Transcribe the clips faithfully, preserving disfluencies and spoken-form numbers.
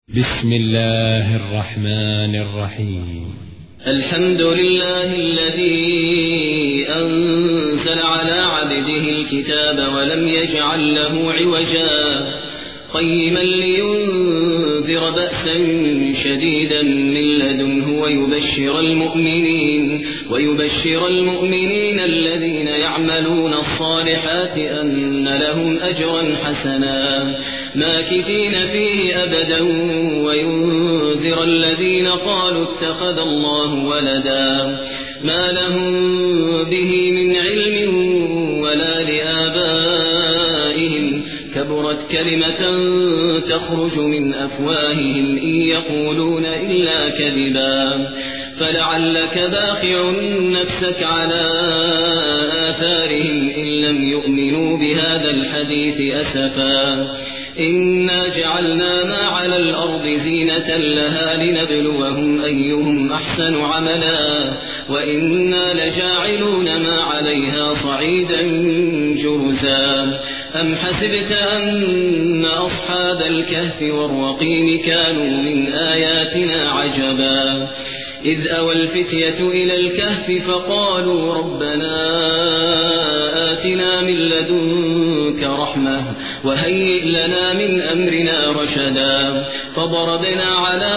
بسم الله الرحمن الرحيم. الحمد لله الذي أنزل على عبده الكتاب ولم يجعل له عوجا قيما لينذر بأسا شديدا من لدنه ويبشر المؤمنين ويبشر المؤمنين الذين يعملون الصالحات أن لهم أجرا حسنا ماكثين فيه أبدا وينذر الذين قالوا اتخذ الله ولدا ما لهم به من علم ولا لآبائهم كبرت كلمة تخرج من أفواههم إن يقولون إلا كذبا فلعلك باخع نفسك على آثارهم إن لم يؤمنوا بهذا الحديث أسفا إنا جعلنا ما على الأرض زينة لها لنبلوهم أيهم أحسن عملا وإنا لجاعلون ما عليها صعيدا جرزا أم حسبت أن أصحاب الكهف والرقيم كانوا من آياتنا عجبا إذ أوى الفتية إلى الكهف فقالوا ربنا آتنا من لدنك رحمة وهيئ لنا من أمرنا رشدا فضربنا على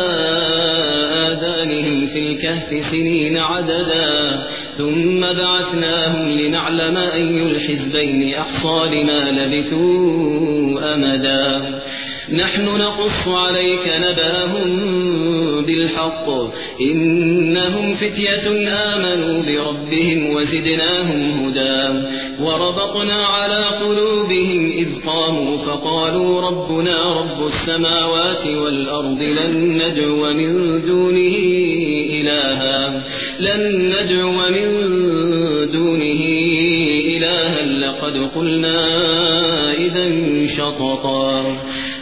آذانهم في الكهف سنين عددا ثم بعثناهم لنعلم أي الحزبين أحصى لما لبثوا أمدا نحن نقص عليك نبأهم بالحق إنهم فتية آمنوا بربهم وزدناهم هدى وربطنا على قلوبهم إذ قاموا فقالوا ربنا رب السماوات والأرض لن ندعو من دونه إلها لن ندعو من دونه إلها لقد قلنا إذا شططا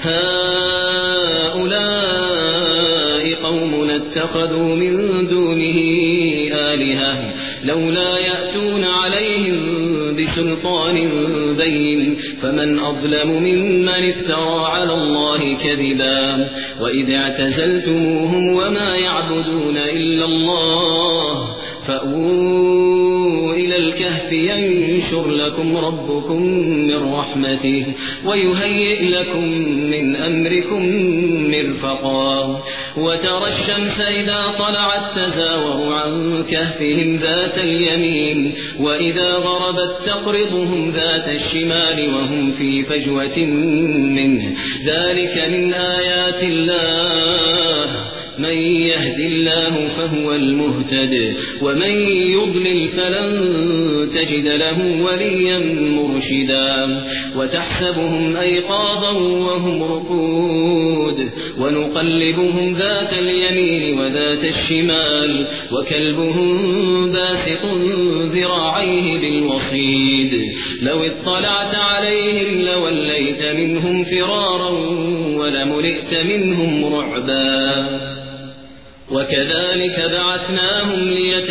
هؤلاء قوم اتخذوا من دونه آلهة لولا يأتون عليهم بسلطان بين فمن أظلم ممن افترى على الله كذبا وإذ اعتزلتموهم وما يعبدون إلا الله فأووا إلى الكهف ينشر لكم ربكم من رحمته ويهيئ لكم من أمركم مرفقا وترى الشمس إذا طلعت تزاور عن كهفهم ذات اليمين وإذا غربت تقرضهم ذات الشمال وهم في فجوة منه ذلك من آيات الله من يهد الله فهو المهتد ومن يضلل فلن تجد له وليا مرشدا وتحسبهم أيقاظا وهم رقود ونقلبهم ذات اليمين وذات الشمال وكلبهم باسط ذراعيه بالوصيد لو اطلعت عليهم لوليت منهم فرارا ولملئت منهم رعبا وكذلك بعثناهم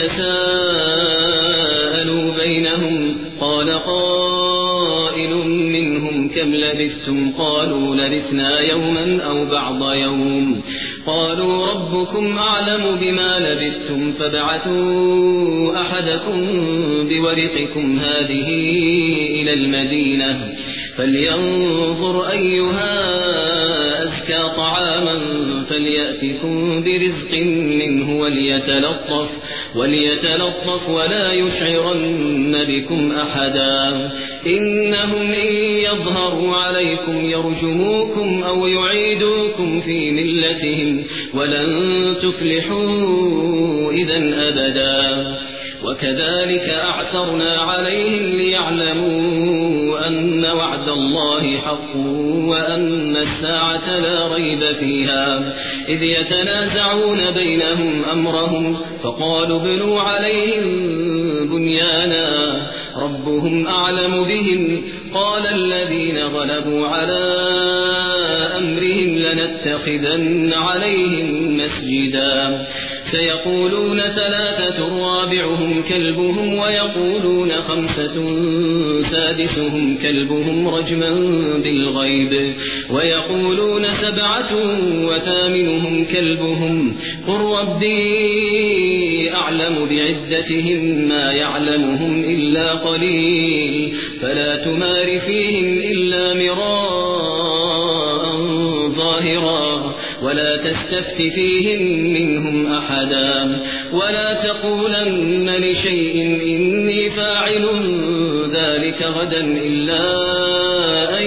ليتساءلوا بينهم قال قائل منهم كم لبثتم قالوا لبثنا يوما أو بعض يوم قالوا ربكم أعلم بما لبثتم فابعثوا أحدكم بورقكم هذه إلى المدينة فلينظر أيها أزكى طعاما فليأتكم برزق منه وليتلطف, وليتلطف ولا يشعرن بكم أحدا إنهم إن يظهروا عليكم يرجموكم أو يعيدوكم في ملتهم ولن تفلحوا إذا أبدا وكذلك أعثرنا عليهم ليعلموا أن وعد الله حق وأن الساعة لا ريب فيها إذ يتنازعون بينهم أمرهم فقالوا بنوا عليهم بنيانا ربهم أعلم بهم قال الذين غلبوا على أمرهم لنتخذن عليهم مسجدا سيقولون ثلاثة رابعهم كلبهم ويقولون خمسة سادسهم كلبهم رجما بالغيب ويقولون سبعة وثامنهم كلبهم قل ربي أعلم بعدتهم ما يعلمهم إلا قليل فلا تمار فيهم إلا مراء ظاهرا ولا تستفت فيهم منهم أحدا ولا تقولن لشيء إني فاعل ذلك غدا إلا أن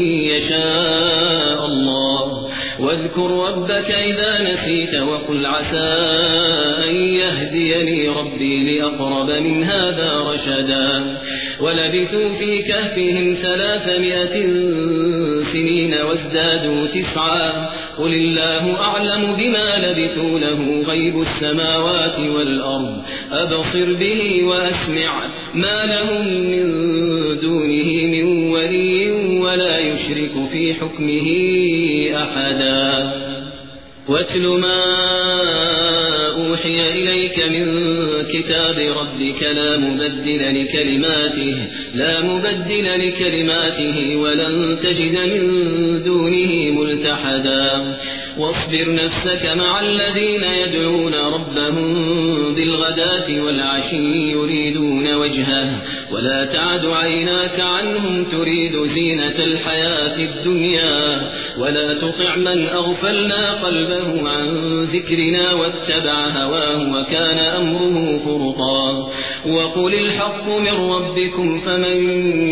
يشاء الله واذكر ربك إذا نسيت وقل عسى أن يهديني ربي لأقرب من هذا رشدا ولبثوا في كهفهم ثلاثمائة سنين وازدادوا تسعا قل الله أعلم بما لبثوا له غيب السماوات والأرض أبصر به وأسمع ما لهم من دونه من ولي ولا يشرك في حكمه أحدا واتل ما أوحي إليك من كتاب ربك لا مبدل لكلماته لا مبدل لكلماته ولن تجد من دونه ملتحدا واصبر نفسك مع الذين يدعون ربهم بالغداة والعشي يريدون وجهه ولا تعد عيناك عنهم تريد زينة الحياة الدنيا ولا تطع من أغفلنا قلبه عن ذكرنا واتبع هواه وكان أمره فرطا وقل الحق من ربكم فمن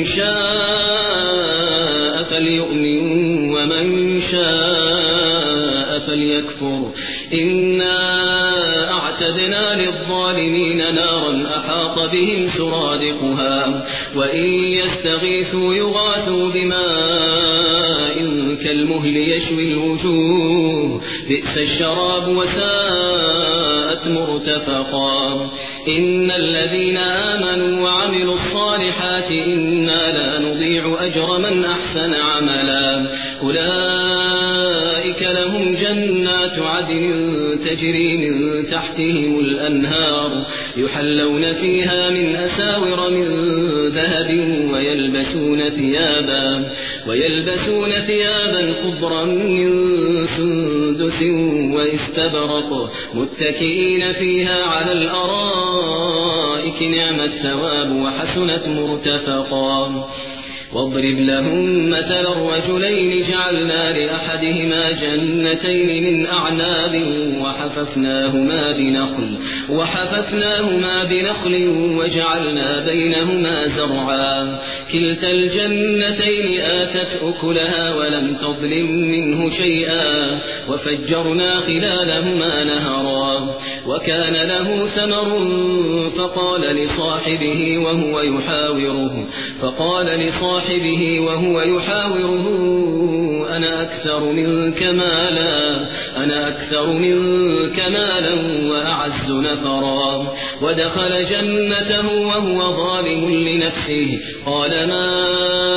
شاء فليؤمن ومن شاء فليكفر إنا أعتدنا للظالمين نارا أحاط بهم سرادقها وإن يستغيثوا يغاثوا بماء كالمهل يشوي الوجوه بئس الشراب وساءت مرتفقا إن الذين آمنوا وعملوا الصالحات إنا لا نضيع أجر من أحسن عملا أولئك لهم جنات عدن تجري من تحتهم الأنهار يحلون فيها من أساور من ذهب ويلبسون ثيابا ويلبسون ثيابا خضرا من سندس واستبرق متكئين فيها على الأرائك نعم الثواب وحسنت مرتفقا واضرب لهم مثل الرجلين جعلنا لأحدهما جنتين من أعناب وحففناهما بنخل وحففناهما بنخل وجعلنا بينهما زرعا كلتا الجنتين آتت أكلها ولم تظلم منه شيئا وفجرنا خلالهما نهرا وكان له ثمر فقال لصاحبه وهو يحاوره فقال لصاحبه وهو يحاوره أنا أكثر منك مالا أنا أكثر منك مالا وأعز نفرا ودخل جنته وهو ظالم لنفسه قال ما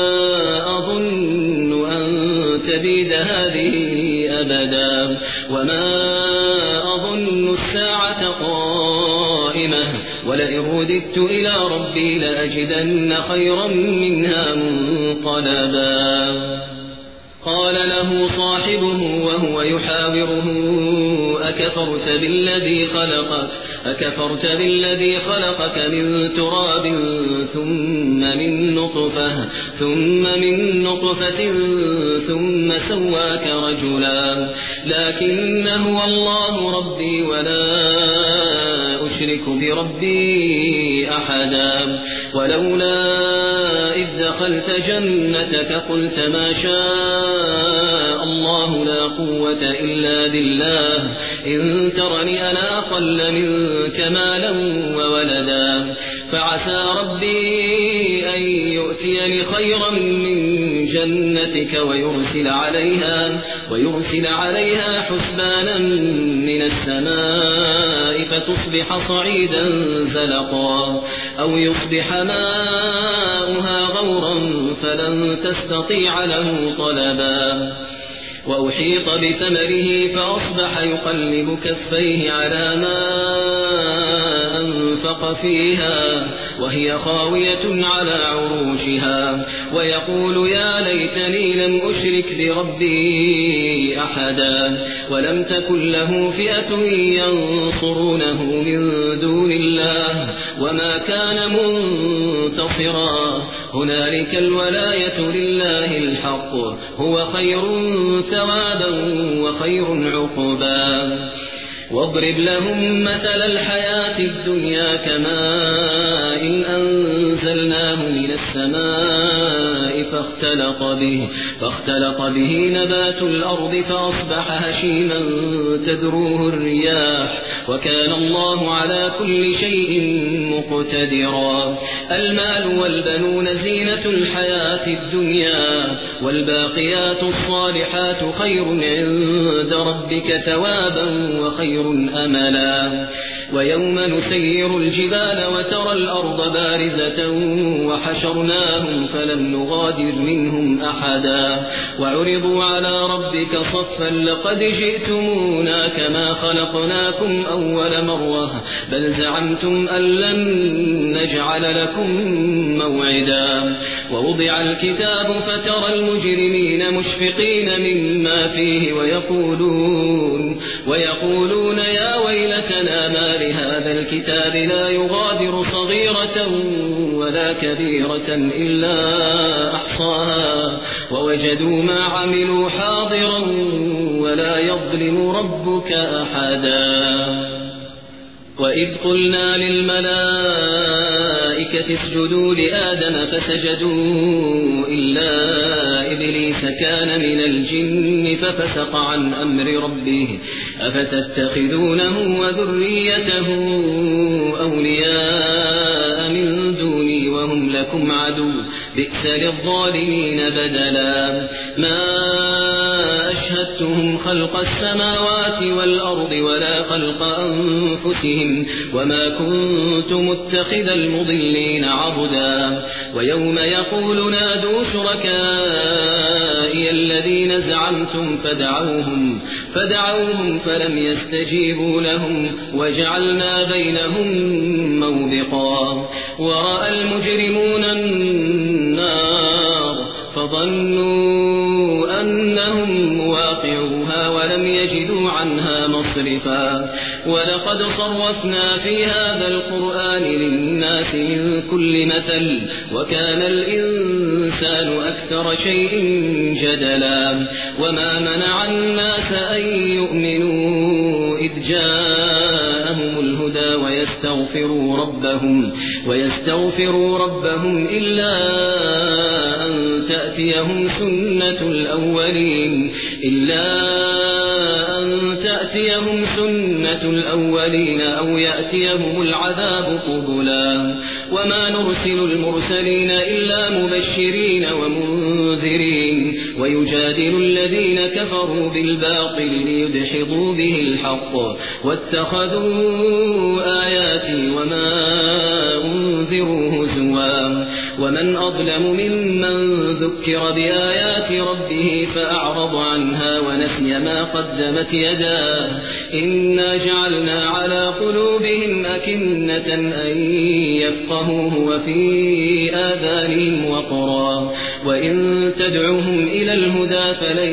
أظن أن تبيد هذه أبدا وما أظن الساعة قائمة ولئن رددت إلى ربي لأجدن خيرا منها منقلبا قال له صاحبه وهو يحاوره أكفرت بالذي خلقك أكفرت بالذي خلقك من تراب ثم من نطفة ثم من نطفة ثم سواك رجلا لكن هو الله ربي ولا أشرك بربي أحدا ولولا إذ دخلت جنتك قلت ما شاء الله لا قوة إلا بالله إن ترني أنا أقل منك مالا وولدا فعسى ربي أن يؤتيني خيرا من جنتك ويرسل عليها ويرسل عليها حسبانا من السماء فتصبح صعيدا زلقا أو يصبح ماؤها غورا فلن تستطيع له طلبا وأحيط بثمره فأصبح يقلب كفيه على ما أنفق فيها وهي خاوية على عروشها ويقول يا ليتني لم أشرك بربي أحدا ولم تكن له فئة ينصرونه من دون الله وما كان منتصرا هنالك الولاية لله الحق هو خير ثوابا وخير عقبا واضرب لهم مثل الحياة الدنيا كماء إن أنزلناه من السماء فاختلط به, فاختلط به نبات الأرض فأصبح هشيما تذروه الرياح وكان الله على كل شيء مقتدرا المال والبنون زينة الحياة الدنيا والباقيات الصالحات خير عند ربك ثوابا وخير أملا ويوم نسير الجبال وترى الأرض بارزة وحشرناهم فلم نغادر منهم أحدا وعرضوا على ربك صفا لقد جئتمونا كما خلقناكم أول مرة بل زعمتم أن لن نجعل لكم موعدا ووضع الكتاب فترى المجرمين مشفقين مما فيه ويقولون, ويقولون يا ويلتنا ما لهذا الكتاب لا يغادر صغيرة ولا كبيرة إلا أحصاها ووجدوا ما عملوا حاضرا ولا يظلم ربك أحدا وإذ قلنا للملائكة اسجدوا لآدم فسجدوا إلا إبليس كان من الجن ففسق عن أمر ربه أفتتخذونه وذريته أولياء من دوني وهم لكم عدو بئس للظالمين بدلا ما أشهدتهم خلق السماوات والأرض ولا خلق أنفسهم وما كنت متخذ المضلين عبدا ويوم يقول نادوا شركائي الذين زعمتم فدعوهم, فدعوهم فلم يستجيبوا لهم وجعلنا بينهم موبقا ورأى المجرمون النار فظنوا أنهم مواقعوها ولم يجدوا عنها مصرفا ولقد صرفنا في هذا القرآن للناس من كل مثل وكان الإنسان أكثر شيء جدلا وما منع الناس أن يؤمنوا إذ جاءهم الهدى ويستغفروا ربهم, ويستغفروا ربهم إلا أن تأتيهم سنة الأولين إلا أن تأتيهم سنة الأولين أو يأتيهم العذاب قبلا وما نرسل المرسلين إلا مبشرين ومنذرين ويجادل الذين كفروا بالباطل ليدحضوا به الحق واتخذوا آياتي وما أنذروا هزوا ومن أظلم ممن ذكر بآيات ربه فأعرض عنها ونسي ما قدمت يداه إنا جعلنا على قلوبهم أكنة أن يفقهوه وفي آذانهم وقرا وإن تدعوهم إلى الهدى فلن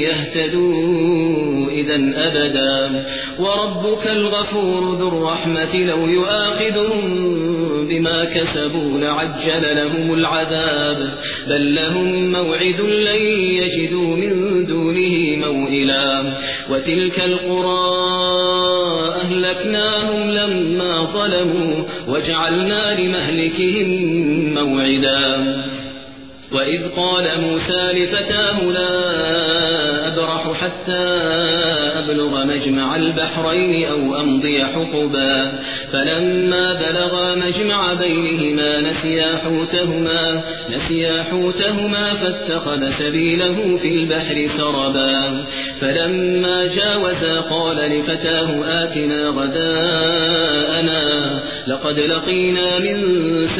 يهتدوا إذا أبدا وربك الغفور ذو الرحمة لو يؤاخذهم بما كسبوا لعجل لهم العذاب بل لهم موعد لن يجدوا من دونه موئلا وتلك القرى أهلكناهم لما ظلموا وجعلنا لمهلكهم موعدا وإذ قال موسى لفتاه لا أبرح حتى أبلغ مجمع البحرين أو أمضي حقبا فلما بلغا مجمع بينهما نسيا حوتهما, نسيا حوتهما فاتخذ سبيله في البحر سربا فلما جاوزا قال لفتاه آتنا غداءنا لقد لقينا من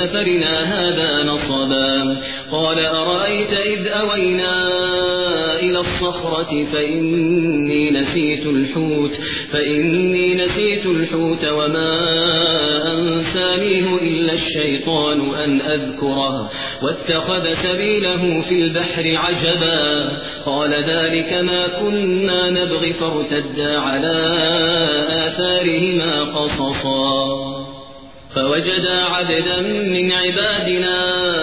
سفرنا هذا نصبا قال أرأيت إذ أوينا إلى إلى الصخرة فإني نسيت الحوت فإني نسيت الحوت وما أنسانيه إلا الشيطان أن أذكره واتخذ سبيله في البحر عجبا قال ذلك ما كنا نبغي فارتدا على آثارهما قصصا فوجدا عبدا من عبادنا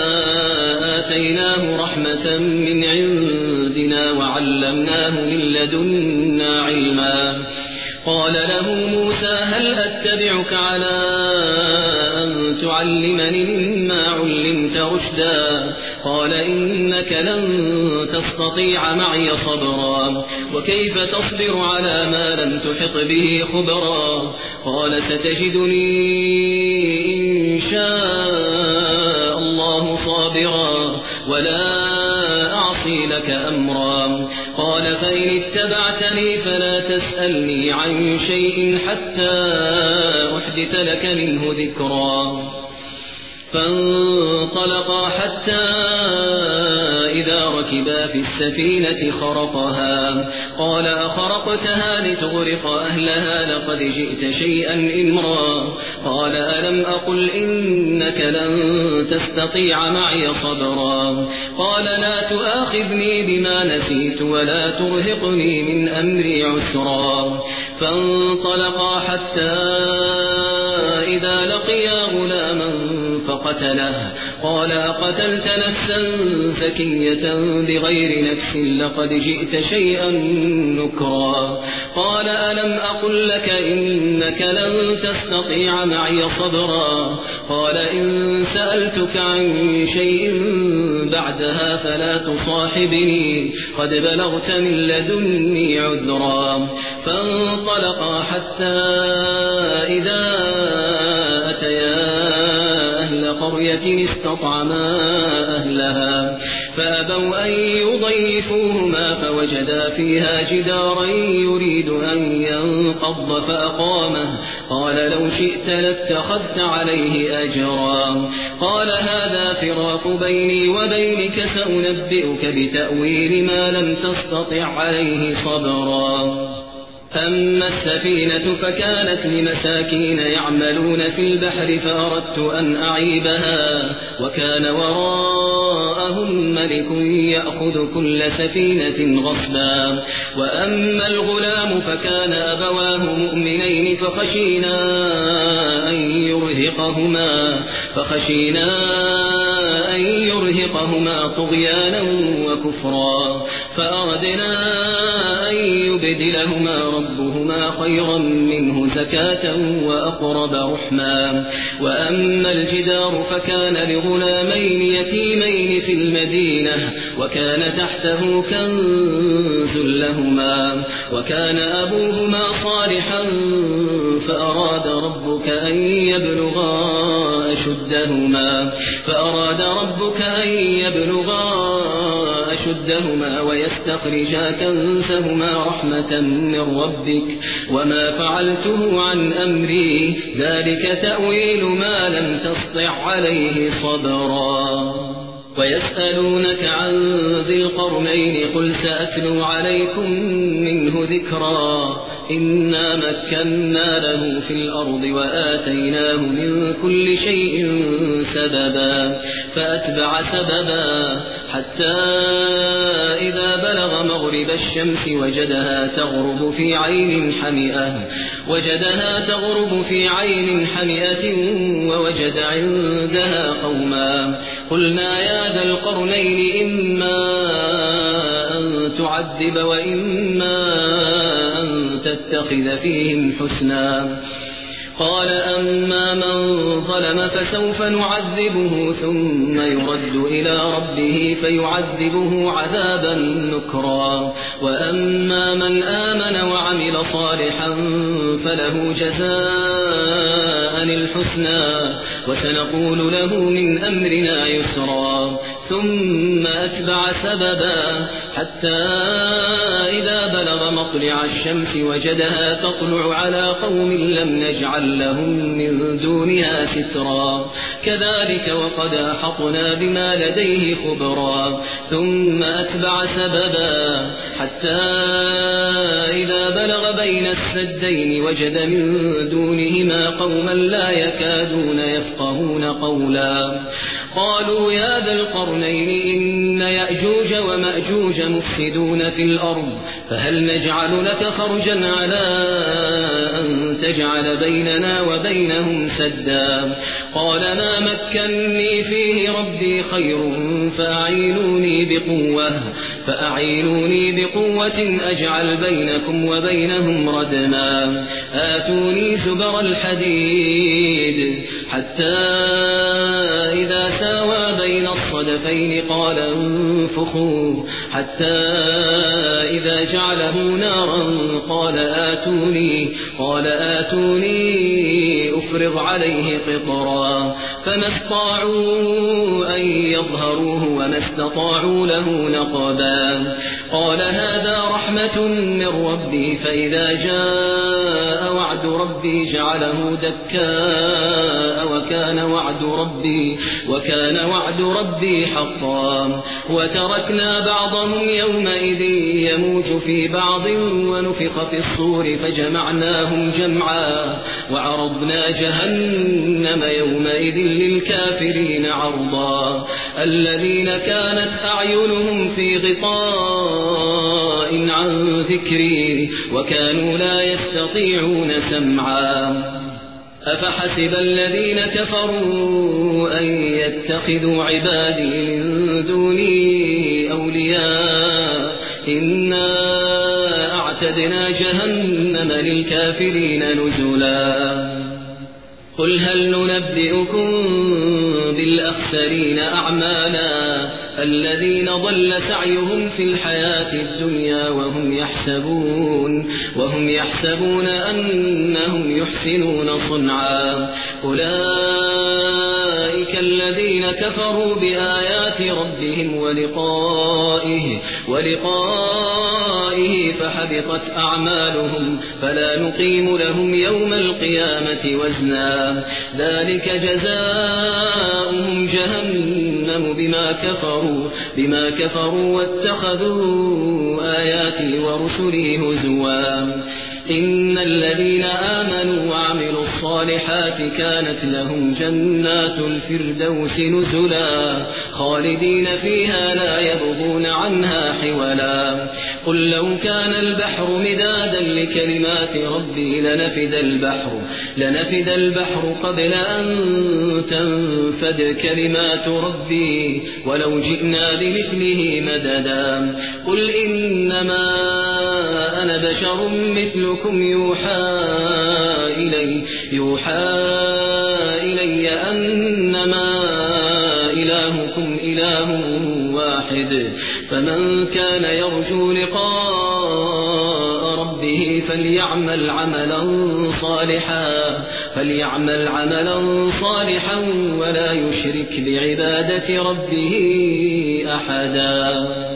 آتيناه رحمة من عندنا وعلمناه من لدنا علما قال له موسى هل أتبعك على أن تعلمني مما علمت رشدا قال إنك لن تستطيع معي صبرا وكيف تصبر على ما لم تحط به خبرا قال ستجدني إن شاء الله صابرا ولا أعصي لك أمرا قال فإن اتبعتني فلا تسألني عن شيء حتى أحدث لك منه ذكرا فانطلقا حتى إذا ركبا في السفينة خرقها قال أخرقتها لتغرق أهلها لقد جئت شيئا إمرا قال ألم أقل إنك لن تستطيع معي صبرا قال لا تؤاخذني بما نسيت ولا ترهقني من أمري عسرا فانطلقا حتى إذا لقيا غلاما فقتله قال أقتلت نفسا زكية بغير نفس لقد جئت شيئا نكرا قال ألم أقل لك إنك لن تستطيع معي صبرا قال إن سألتك عن شيء بعدها فلا تصاحبني قد بلغت من لدني عذرا فانطلقا حتى إذا أتيا قرية استطعما أهلها فأبوا أن يضيفوهما فوجدا فيها جدارا يريد أن ينقض فأقامه قال لو شئت لاتخذت عليه أجرا قال هذا فراق بيني وبينك سأنبئك بتأويل ما لم تستطع عليه صبرا أما السفينة فكانت لمساكين يعملون في البحر فأردت أن أعيبها وكان وراءهم ملك يأخذ كل سفينة غصبا وأما الغلام فكان أبواه مؤمنين فخشينا أن يرهقهما فخشينا أن يرهقهما طغيانا وكفرا فأردنا أن يبدلهما ربهما خيرا منه زكاة وأقرب رحما وأما الجدار فكان لغلامين يتيمين في المدينة وكان تحته كنز لهما وكان أبوهما صالحا فأراد ربك أن يبلغا أشدهما فأراد ربك أن يبلغا أشدهما ويستخرجا كنزهما رحمة من ربك وما فعلته عن أمري ذلك تأويل ما لم تسطع عليه صبرا ويسألونك عن ذي القرنين قل سأتلو عليكم منه ذكرا إنا مكنا له في الأرض وآتيناه من كل شيء سببا فأتبع سببا حتى إذا بلغ مغرب الشمس وجدها تغرب في عين حمئة وجدها تغرب في عين حمئة ووجد عندها قوما قلنا يا ذا القرنين إما أن تعذب وإما أن تتخذ فيهم حسنا قال أما من ظلم فسوف نعذبه ثم يرد إلى ربه فيعذبه عذابا نكرا وأما من آمن وعمل صالحا فله جزاء الحسنى وسنقول له من أمرنا يسرا ثم أتبع سببا حتى إذا بلغ مطلع الشمس وجدها تطلع على قوم لم نجعل لهم من دونها سترا كذلك وقد أحطنا بما لديه خبرا ثم أتبع سببا حتى إذا بلغ بين السدين وجد من دونهما قوما لا يكادون يفقهون قولا قالوا يا ذا القرنين إن يأجوج ومأجوج مفسدون في الأرض فهل نجعل لك خرجا على أن تجعل بيننا وبينهم سدا قال ما مكنني فيه ربي خير فأعينوني بقوة فأعينوني بقوة أجعل بينكم وبينهم ردما آتوني زبر الحديد حتى إذا ساوى بين الصدفين قال انفخوا حتى إذا جعله نارا قال آتوني قال آتوني أفرغ عليه قطرا فما استطاعوا أن يظهروه وما استطاعوا له نقبا قال هذا رحمة من ربي فإذا جاء وعد ربي جعله دكاء وكان وعد ربي وكان وعد ربي حقا وتركنا بعضهم يومئذ يموج في بعض ونفخ في الصور فجمعناهم جمعا وعرضنا جهنم يومئذ للكافرين عرضا الذين كانت أعينهم في غطاء عن ذكري وكانوا لا يستطيعون سمعا أفحسب الذين كفروا أن يتخذوا عبادي من دوني أولياء إنا أعتدنا جهنم للكافرين نزلا قل هل ننبئكم بالأخسرين أعمالا الذين ضل سعيهم في الحياة الدنيا وهم يحسبون وهم يحسبون أنهم يحسنون صنعا أولئك الذين كفروا بآيات ربهم ولقائه ولقائه فحبطت أعمالهم فلا نقيم لهم يوم القيامة وزنا ذلك جزاؤهم جهنم بما كفروا بما كفروا واتخذوا آياتي ورسلي هزوا إن الذين آمنوا وعملوا الصالحات كانت لهم جنات الفردوس نزلا خالدين فيها لا يبغون عنها حولا قل لو كان البحر مدادا لكلمات ربي لنفد البحر لنفد البحر قبل أن تنفد كلمات ربي ولو جئنا بمثله مددا قل إنما أنا بشر مثلكم يوحى إلي يوحى إلي أنما إلهكم إله واحد فمن كان يرجو لقاء ربه فليعمل عملا صالحا فليعمل عملا صالحا ولا يشرك بعبادة ربه أحدا.